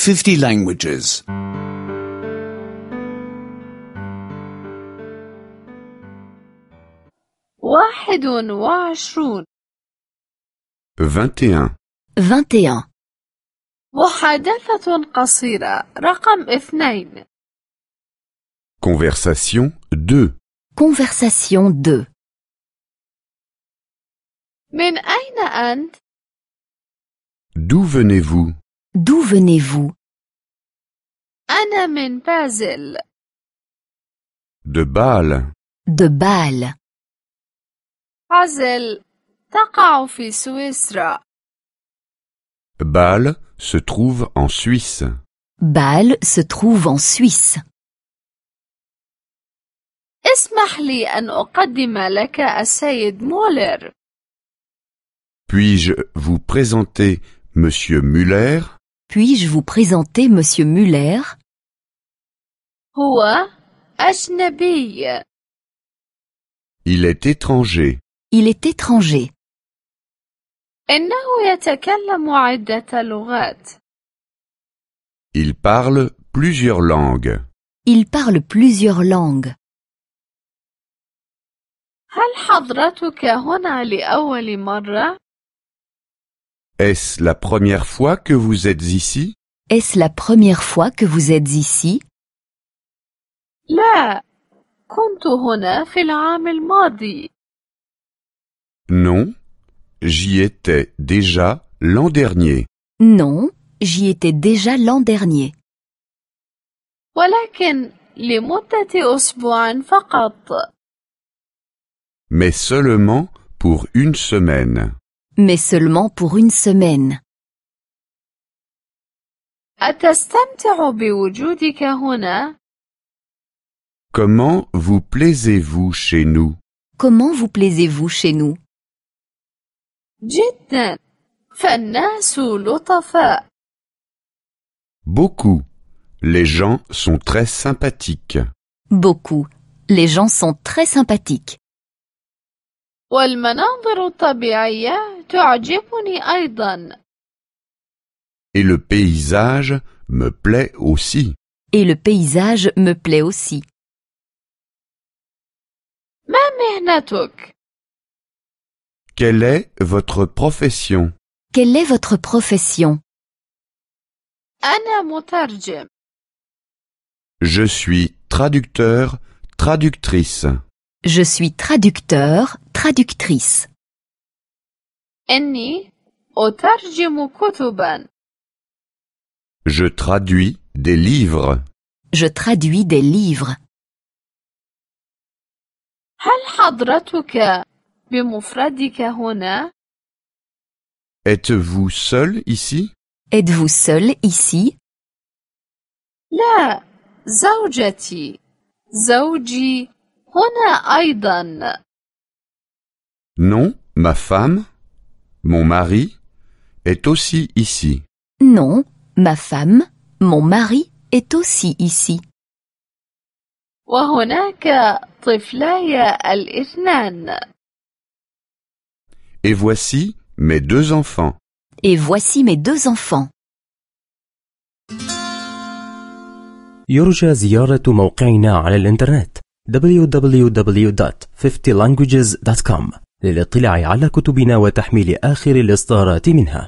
50 languages. 21 21. 21. محادثة قصيرة رقم 2 Conversation 2. Conversation 2. من أين أنت؟ D'où venez-vous? D'où venez-vous? أنا من بازل. De Bâle. De Bâle. بازل تقع في سويسرا. Bâle se trouve en Suisse. Bâle se trouve en Suisse. اسمح لي أن أقدم لك السيد مولر. Puis-je vous présenter Monsieur Müller? Puis-je vous présenter Monsieur Müller? هو أجنبي. Il est étranger. Il est étranger. إنه يتكلم عدة لغات. Il parle plusieurs langues. Il parle plusieurs langues. هل حضرتك هنا لأول مرة؟ Est-ce la première fois que vous êtes ici? Est-ce la première fois que vous êtes ici? لا، كنت هنا في العام الماضي. Non, j'y étais déjà l'an dernier. Non, j'y étais déjà l'an dernier. ولكن لمدة أسبوع فقط. Mais seulement pour une semaine. Mais seulement pour une semaine. أتستمتع بوجودك هنا؟ Comment vous plaisez-vous chez nous? Comment vous plaisez-vous chez nous? جدا، فالناس لطفاء. Beaucoup. Les gens sont très sympathiques. Beaucoup. Les gens sont très sympathiques. والمناظر الطبيعية تعجبني أيضا. Et le paysage me plaît aussi. Et le paysage me plaît aussi. ما مهنتك؟ Quelle est votre profession? Quelle est votre profession? أنا مترجم. Je suis traducteur, traductrice. Je suis traducteur, traductrice. إني أترجم كتبا. Je traduis des livres. Je traduis des livres. هل حضرتك بمفردك هنا؟ Êtes-vous seul ici? Êtes-vous seul ici? لا، زوجتي. زوجي هنا أيضا. Non, ma femme, mon mari, est aussi ici. Non, ma femme, mon mari est aussi ici. وهناك طفلاي الاثنان. Et voici mes deux enfants. Et voici mes deux enfants. يرجى زيارة موقعنا على الإنترنت www.50languages.com للاطلاع على كتبنا وتحميل آخر الإصدارات منها.